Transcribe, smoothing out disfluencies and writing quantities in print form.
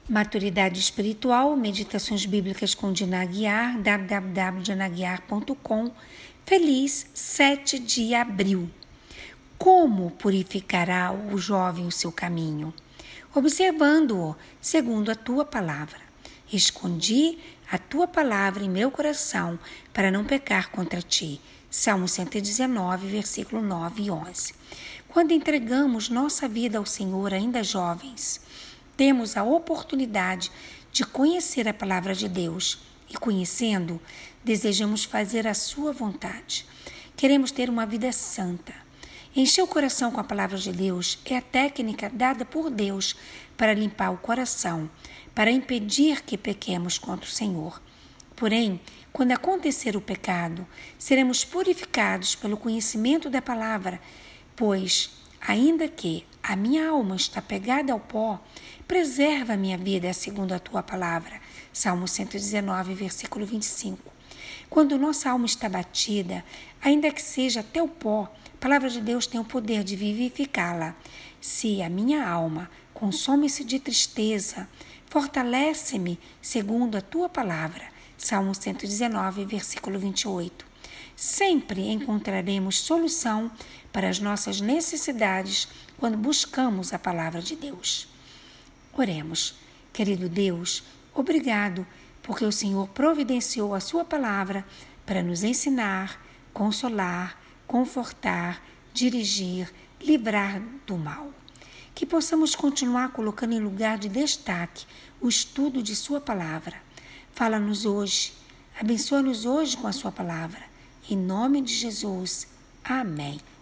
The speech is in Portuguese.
Maturidade Espiritual, Meditações Bíblicas com Dina Aguiar, www.dinaguiar.com. Feliz 7 de abril. Como purificará o jovem o seu caminho? Observando-o segundo a tua palavra. Escondi a tua palavra em meu coração para não pecar contra ti. Salmo 119, versículo 9 e 11. Quando entregamos nossa vida ao Senhor ainda jovens, temos a oportunidade de conhecer a palavra de Deus e, conhecendo, desejamos fazer a sua vontade. Queremos ter uma vida santa. Encher o coração com a palavra de Deus é a técnica dada por Deus para limpar o coração, para impedir que pequemos contra o Senhor. Porém, quando acontecer o pecado, seremos purificados pelo conhecimento da palavra, pois, ainda que a minha alma está pegada ao pó, preserva a minha vida segundo a tua palavra. Salmo 119, versículo 25. Quando nossa alma está batida, ainda que seja até o pó, a palavra de Deus tem o poder de vivificá-la. Se a minha alma consome-se de tristeza, fortalece-me segundo a tua palavra. Salmo 119, versículo 28. Sempre encontraremos solução para as nossas necessidades quando buscamos a palavra de Deus. Oremos. Querido Deus, obrigado porque o Senhor providenciou a sua palavra para nos ensinar, consolar, confortar, dirigir, livrar do mal. Que possamos continuar colocando em lugar de destaque o estudo de sua palavra. Fala-nos hoje, abençoa-nos hoje com a sua palavra. Em nome de Jesus. Amém.